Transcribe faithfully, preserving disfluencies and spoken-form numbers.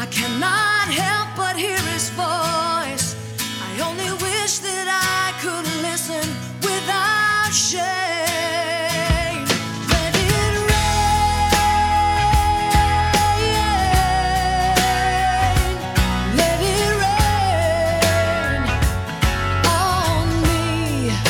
cannot help but hear his voice. I only wish that I could listen without shame.